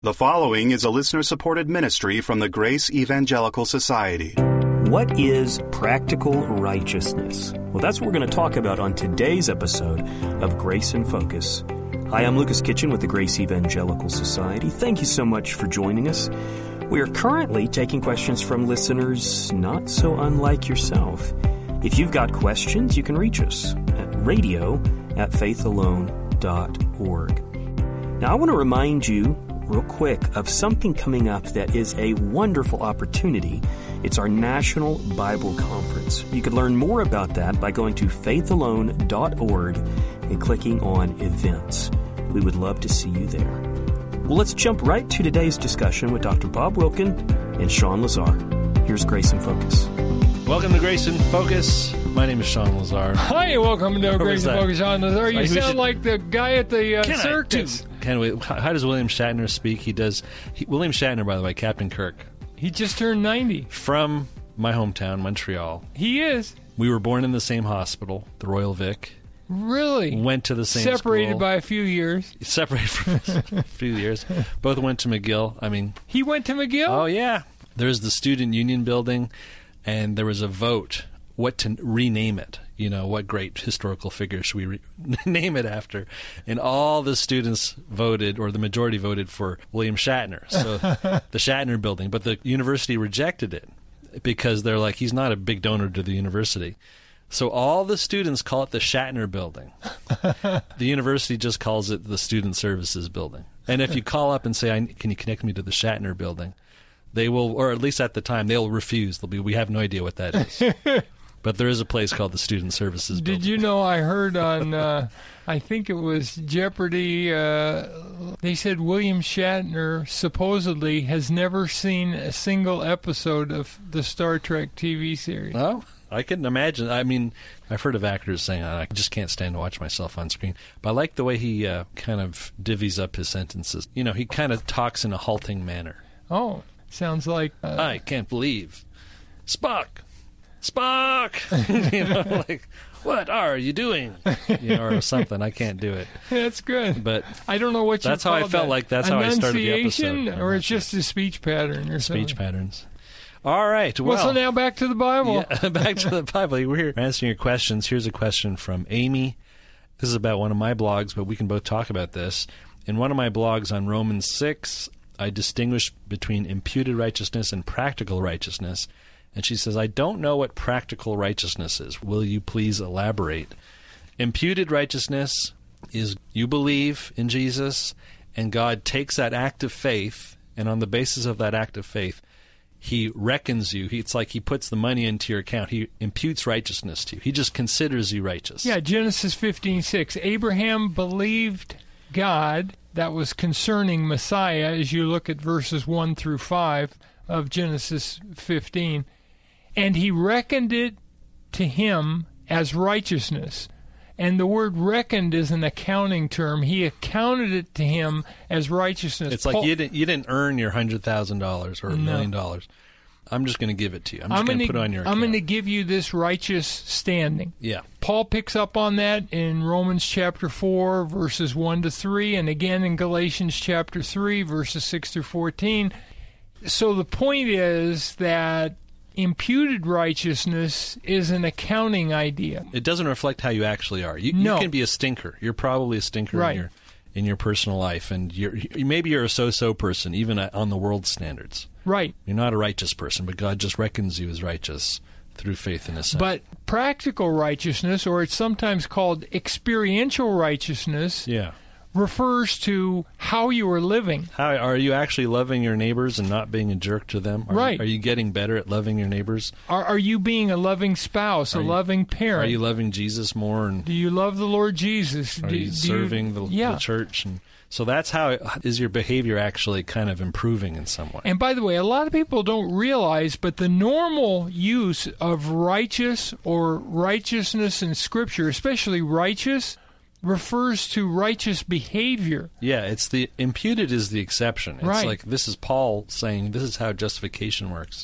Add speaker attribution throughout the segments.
Speaker 1: The following is a listener-supported ministry from the Grace Evangelical Society.
Speaker 2: What is practical righteousness? Well, that's what we're going to talk about on today's episode of Grace in Focus. Hi, I'm Lucas Kitchen with the Grace Evangelical Society. Thank you so much for joining us. We are currently taking questions from listeners not so unlike yourself. If you've got questions, you can reach us at radio@faithalone.org. Now, I want to remind you real quick of something coming up that is a wonderful opportunity. It's our National Bible Conference. You can learn more about that by going to faithalone.org and clicking on events. We would love to see you there. Well, let's jump right to today's discussion with Dr. Bob Wilkin and Sean Lazar. Here's Grace in Focus.
Speaker 3: Welcome to Grace in Focus. My name is Sean Lazar.
Speaker 4: Hi, welcome to Grace in Focus, Sean Lazar. You sound like the guy at the circus.
Speaker 3: How does William Shatner speak? William Shatner, by the way, Captain Kirk.
Speaker 4: He just turned 90.
Speaker 3: From my hometown, Montreal.
Speaker 4: He is.
Speaker 3: We were born in the same hospital, the Royal Vic.
Speaker 4: Really?
Speaker 3: Went to the same
Speaker 4: Separated
Speaker 3: school.
Speaker 4: by a few years.
Speaker 3: Separated for a few years. Both went to McGill.
Speaker 4: He went to McGill?
Speaker 3: Oh, yeah. There's the Student Union building, and there was a vote what to rename it. You know, what great historical figure should we name it after? And all the students voted, or the majority voted, for William Shatner. So the Shatner building. But the university rejected it because they're like, he's not a big donor to the university. So all the students call it the Shatner building. The university just calls it the Student Services building. And if you call up and say, can you connect me to the Shatner building? They will, or at least at the time, they'll refuse. They'll be, we have no idea what that is. But there is a place called the Student Services building.
Speaker 4: Did you know I heard on, I think it was Jeopardy, they said William Shatner supposedly has never seen a single episode of the Star Trek TV series.
Speaker 3: Oh, I can imagine. I mean, I've heard of actors saying, I just can't stand to watch myself on screen. But I like the way he kind of divvies up his sentences. You know, he kind of talks in a halting manner.
Speaker 4: Oh, sounds like...
Speaker 3: I can't believe. Spock! You know, like, what are you doing? You know, or something. I can't do it.
Speaker 4: That's good.
Speaker 3: But
Speaker 4: I don't know what you
Speaker 3: that's how I felt like. That's how I started the episode.
Speaker 4: Enunciation, or it's just a speech pattern or something?
Speaker 3: Speech patterns. All right. Well,
Speaker 4: so now back to the Bible.
Speaker 3: Yeah, back to the Bible. We're here answering your questions. Here's a question from Amy. This is about one of my blogs, but we can both talk about this. In one of my blogs on Romans 6, I distinguish between imputed righteousness and practical righteousness. And she says, I don't know what practical righteousness is. Will you please elaborate? Imputed righteousness is you believe in Jesus, and God takes that act of faith, and on the basis of that act of faith, He reckons you. It's like He puts the money into your account. He imputes righteousness to you. He just considers you righteous.
Speaker 4: Yeah, Genesis 15:6. Abraham believed God. That was concerning Messiah, as you look at verses 1 through 5 of Genesis 15. And He reckoned it to him as righteousness. And the word reckoned is an accounting term. He accounted it to him as righteousness.
Speaker 3: It's like you didn't earn your $100,000 or $1 million. I'm just going to give it to you. I'm just going to put it on your account.
Speaker 4: I'm going to give you this righteous standing.
Speaker 3: Yeah.
Speaker 4: Paul picks up on that in Romans chapter 4, verses 1 to 3, and again in Galatians chapter 3, verses 6 through 14. So the point is that imputed righteousness is an accounting idea.
Speaker 3: It doesn't reflect how you actually are. You can be a stinker. You're probably a stinker
Speaker 4: right.
Speaker 3: in your personal life, and maybe you're a so-so person, even on the world's standards.
Speaker 4: Right.
Speaker 3: You're not a righteous person, but God just reckons you as righteous through faith in His Son.
Speaker 4: But practical righteousness, or it's sometimes called experiential righteousness, refers to how you are living.
Speaker 3: How are you actually loving your neighbors and not being a jerk to them? Are you getting better at loving your neighbors?
Speaker 4: Are you being a loving spouse, loving parent?
Speaker 3: Are you loving Jesus more? And
Speaker 4: do you love the Lord Jesus?
Speaker 3: Are you serving the church? And so that's how is your behavior actually kind of improving in some way.
Speaker 4: And by the way, a lot of people don't realize, but the normal use of righteous or righteousness in Scripture, especially righteous, refers to righteous behavior.
Speaker 3: Yeah, it's the imputed is the exception. It's like this is Paul saying this is how justification works.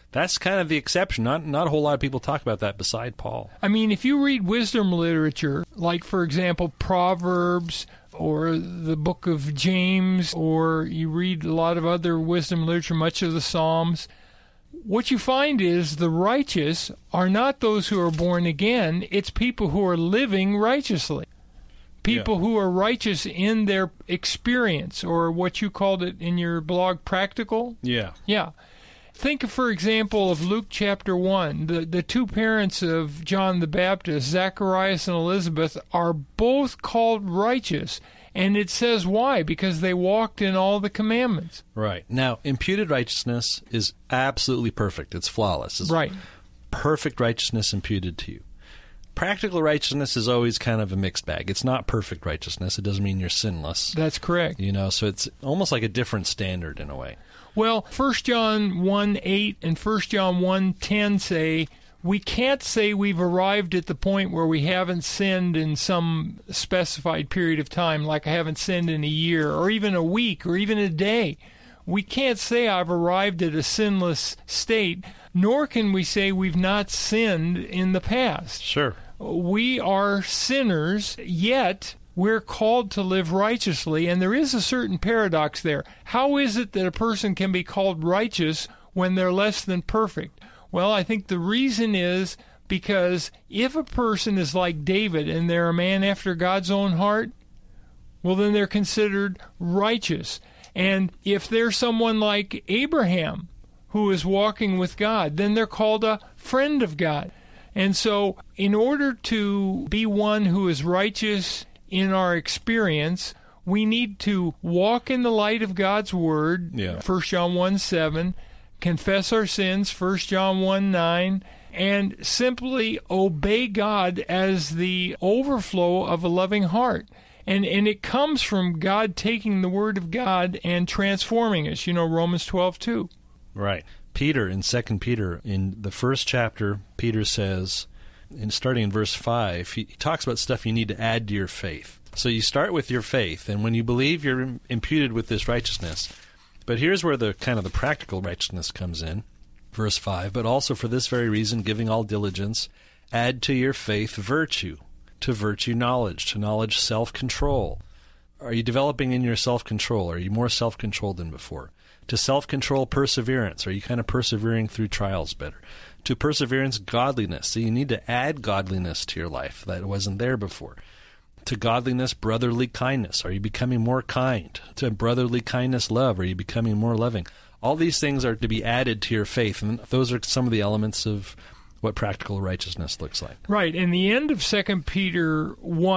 Speaker 3: That's kind of the exception. Not a whole lot of people talk about that beside Paul.
Speaker 4: I mean, if you read wisdom literature, like, for example, Proverbs or the book of James, or you read a lot of other wisdom literature, much of the Psalms, what you find is the righteous are not those who are born again. It's people who are living righteously. People who are righteous in their experience, or what you called it in your blog, practical.
Speaker 3: Yeah.
Speaker 4: Yeah. Think, for example, of Luke chapter 1. The two parents of John the Baptist, Zacharias and Elizabeth, are both called righteous. And it says why? Because they walked in all the commandments.
Speaker 3: Right. Now, imputed righteousness is absolutely perfect. It's flawless. It's
Speaker 4: right.
Speaker 3: Perfect righteousness imputed to you. Practical righteousness is always kind of a mixed bag. It's not perfect righteousness. It doesn't mean you're sinless.
Speaker 4: That's correct.
Speaker 3: So it's almost like a different standard in a way.
Speaker 4: Well, 1 John 1:8 and 1 John 1:10 say, we can't say we've arrived at the point where we haven't sinned in some specified period of time, like I haven't sinned in a year, or even a week, or even a day. We can't say I've arrived at a sinless state, nor can we say we've not sinned in the past.
Speaker 3: Sure.
Speaker 4: We are sinners, yet we're called to live righteously, and there is a certain paradox there. How is it that a person can be called righteous when they're less than perfect? Well, I think the reason is because if a person is like David and they're a man after God's own heart, well, then they're considered righteous. And if they're someone like Abraham, who is walking with God, then they're called a friend of God. And so in order to be one who is righteous in our experience, we need to walk in the light of God's Word, 1 John 1:7, confess our sins, 1 John 1:9, and simply obey God as the overflow of a loving heart. And it comes from God taking the Word of God and transforming us, Romans 12:2.
Speaker 3: Right. Peter, in 2 Peter, in the first chapter, Peter says, starting in verse 5, he talks about stuff you need to add to your faith. So you start with your faith, and when you believe, you're imputed with this righteousness. But here's where the practical righteousness comes in. Verse 5, but also for this very reason, giving all diligence, add to your faith virtue, to virtue knowledge, to knowledge self-control. Are you developing in your self-control? Are you more self-controlled than before? To self-control, perseverance. Are you kind of persevering through trials better? To perseverance, godliness. So you need to add godliness to your life that wasn't there before. To godliness, brotherly kindness. Are you becoming more kind? To brotherly kindness, love. Are you becoming more loving? All these things are to be added to your faith, and those are some of the elements of what practical righteousness looks like.
Speaker 4: Right, and the end of 2 Peter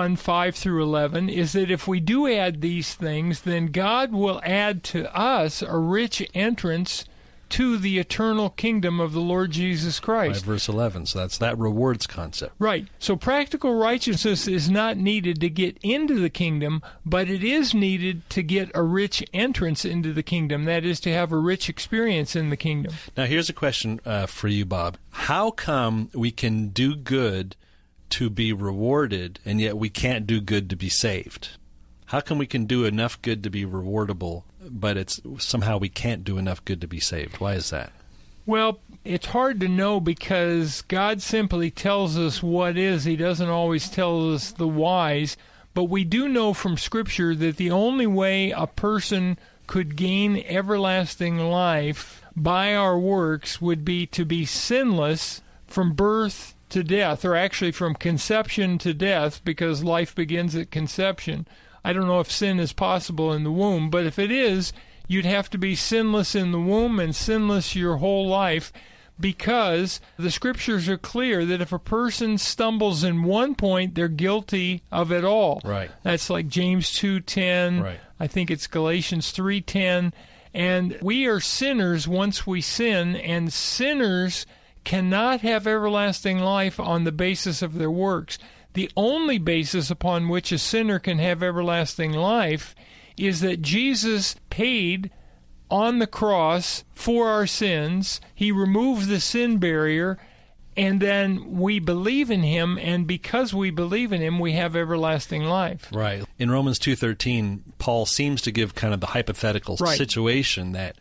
Speaker 4: 1:5-11 is that if we do add these things, then God will add to us a rich entrance to the eternal kingdom of the Lord Jesus Christ.
Speaker 3: Right, verse 11, so that's that rewards concept.
Speaker 4: Right, so practical righteousness is not needed to get into the kingdom, but it is needed to get a rich entrance into the kingdom, that is, to have a rich experience in the kingdom.
Speaker 3: Now here's a question for you, Bob. How come we can do good to be rewarded, and yet we can't do good to be saved? How come we can do enough good to be rewardable, but it's somehow we can't do enough good to be saved? Why is that?
Speaker 4: Well, it's hard to know because God simply tells us what is. He doesn't always tell us the whys. But we do know from Scripture that the only way a person could gain everlasting life by our works would be to be sinless from birth to death, or actually from conception to death, because life begins at conception. I don't know if sin is possible in the womb, but if it is, you'd have to be sinless in the womb and sinless your whole life, because the Scriptures are clear that if a person stumbles in one point, they're guilty of it all.
Speaker 3: Right.
Speaker 4: That's like James 2:10.
Speaker 3: Right.
Speaker 4: I think it's Galatians 3:10. And we are sinners once we sin, and sinners cannot have everlasting life on the basis of their works. The only basis upon which a sinner can have everlasting life is that Jesus paid on the cross for our sins. He removed the sin barrier, and then we believe in Him, and because we believe in Him, we have everlasting life.
Speaker 3: Right. In Romans 2:13, Paul seems to give kind of the hypothetical situation that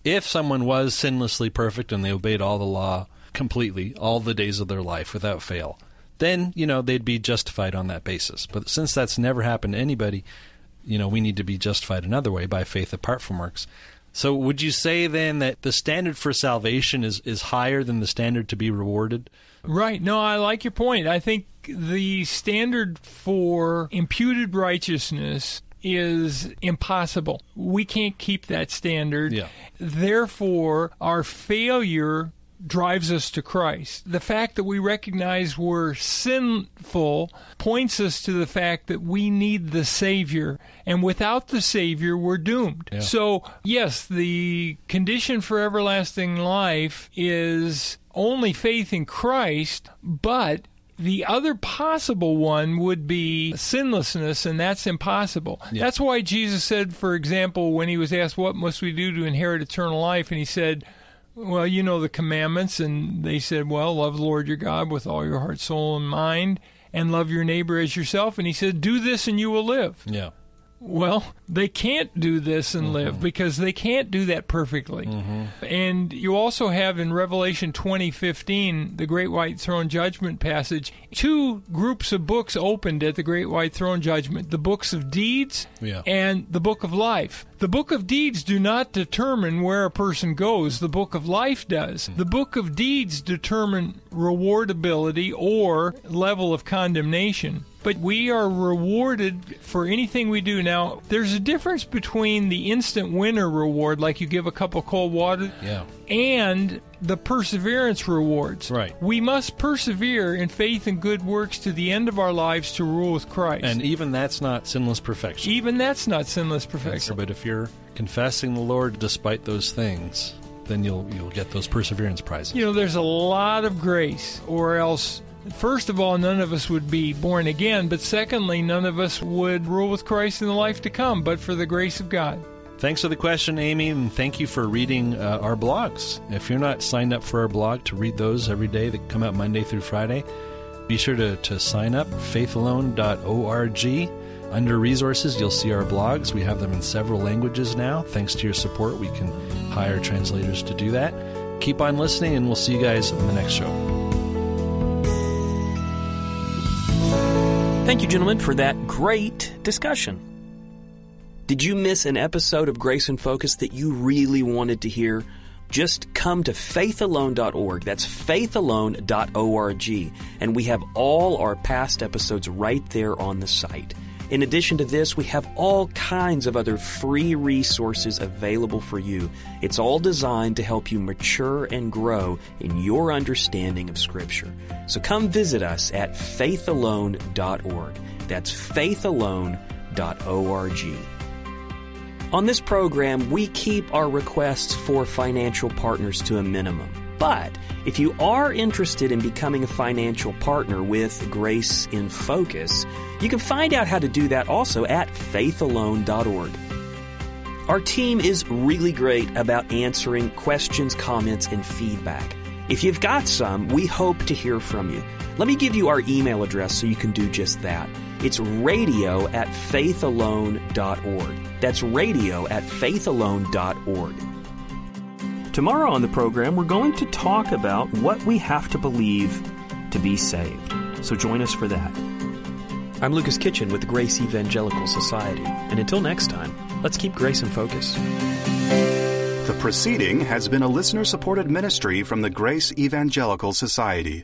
Speaker 3: if someone was sinlessly perfect and they obeyed all the law completely, all the days of their life without fail, then, they'd be justified on that basis. But since that's never happened to anybody, we need to be justified another way, by faith apart from works. So would you say then that the standard for salvation is higher than the standard to be rewarded?
Speaker 4: Right. No, I like your point. I think the standard for imputed righteousness is impossible. We can't keep that standard.
Speaker 3: Yeah.
Speaker 4: Therefore, our failure drives us to Christ. The fact that we recognize we're sinful points us to the fact that we need the Savior, and without the Savior, we're doomed.
Speaker 3: Yeah.
Speaker 4: So, yes, the condition for everlasting life is only faith in Christ, but the other possible one would be sinlessness, and that's impossible.
Speaker 3: Yeah.
Speaker 4: That's why Jesus said, for example, when he was asked, what must we do to inherit eternal life? And he said, well, you know the commandments. And they said, well, love the Lord your God with all your heart, soul, and mind, and love your neighbor as yourself. And he said, do this and you will live.
Speaker 3: Yeah.
Speaker 4: Well, they can't do this and live because they can't do that perfectly. And you also have in Revelation 20:15, the Great White Throne Judgment passage, two groups of books opened at the Great White Throne Judgment, the books of deeds and the book of life. The book of deeds do not determine where a person goes. The book of life does. The book of deeds determine rewardability or level of condemnation. But we are rewarded for anything we do. Now, there's a difference between the instant winner reward, like you give a cup of cold water, and the perseverance rewards.
Speaker 3: Right.
Speaker 4: We must persevere in faith and good works to the end of our lives to rule with Christ.
Speaker 3: And even that's not sinless perfection.
Speaker 4: Even that's not sinless perfection.
Speaker 3: But if you're confessing the Lord despite those things, then you'll get those perseverance prizes.
Speaker 4: There's a lot of grace, or else, first of all, none of us would be born again, but secondly, none of us would rule with Christ in the life to come, but for the grace of God.
Speaker 3: Thanks for the question, Amy, and thank you for reading our blogs. If you're not signed up for our blog to read those every day that come out Monday through Friday, be sure to sign up, faithalone.org. Under resources, you'll see our blogs. We have them in several languages now. Thanks to your support, we can hire translators to do that. Keep on listening, and we'll see you guys in the next show.
Speaker 2: Thank you, gentlemen, for that great discussion. Did you miss an episode of Grace in Focus that you really wanted to hear? Just come to faithalone.org. That's faithalone.org. And we have all our past episodes right there on the site. In addition to this, we have all kinds of other free resources available for you. It's all designed to help you mature and grow in your understanding of Scripture. So come visit us at faithalone.org. That's faithalone.org. On this program, we keep our requests for financial partners to a minimum. But if you are interested in becoming a financial partner with Grace in Focus, you can find out how to do that also at faithalone.org. Our team is really great about answering questions, comments, and feedback. If you've got some, we hope to hear from you. Let me give you our email address so you can do just that. It's radio@faithalone.org. That's radio@faithalone.org. Tomorrow on the program, we're going to talk about what we have to believe to be saved. So join us for that. I'm Lucas Kitchen with the Grace Evangelical Society. And until next time, let's keep Grace in Focus.
Speaker 1: The proceeding has been a listener-supported ministry from the Grace Evangelical Society.